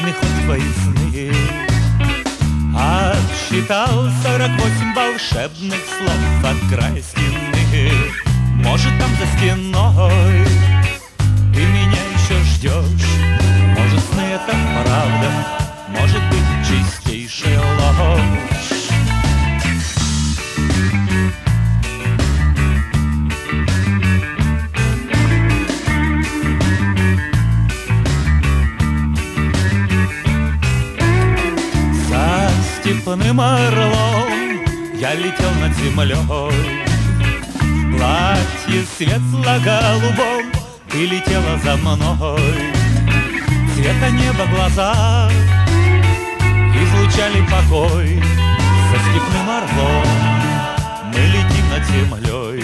тайный ход твои сны. Отсчитал 48 волшебных слов от края стены. Может, там за стеной ты меня еще ждешь. Может, сны это правда, может быть, чистейшая ложь. За степным орлом я летел над землей. В платье светло-голубом ты летела за мной. Цвета неба глаза излучали покой. За степным орлом мы летим над землей.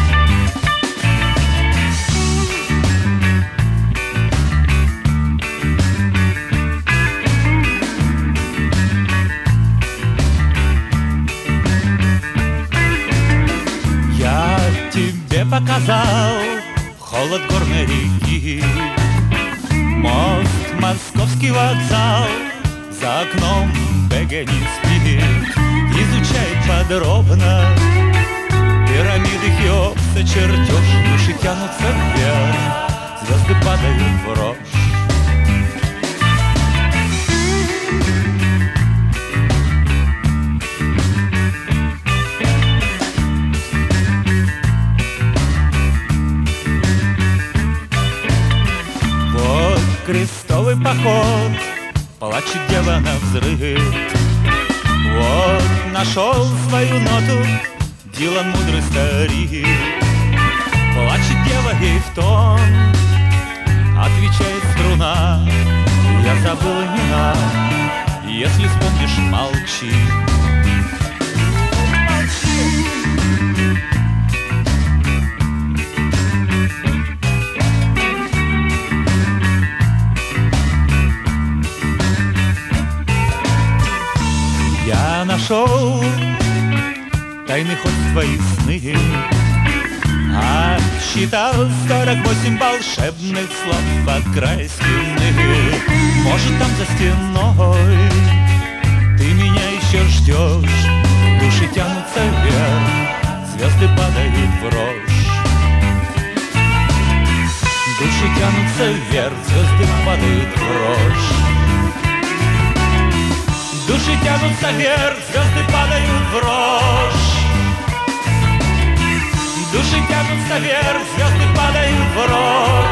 Я тебе показал холод горной реки, мост, московский вокзал, за окном БГ не спит. Изучает подробно пирамиды Хеопса, чертеж. Души тянутся вверх, звезды падают в рожь. Крестовый поход, плачет дева навзрыд. Вот нашел свою ноту Дилан, мудрый старик. Плачет дева ей в тон, отвечает струна. Я забыл имена, если вспомнишь, молчи. Я нашел тайный ход в твои сны. Отсчитал 48 волшебных слов от края стены. Может, там за стеной ты меня еще ждешь. Души тянутся вверх, звезды падают в рожь. Души тянутся вверх, звезды падают в рожь. Души тянутся вверх, звезды падают в рожь. Души тянутся вверх, звезды падают в рожь.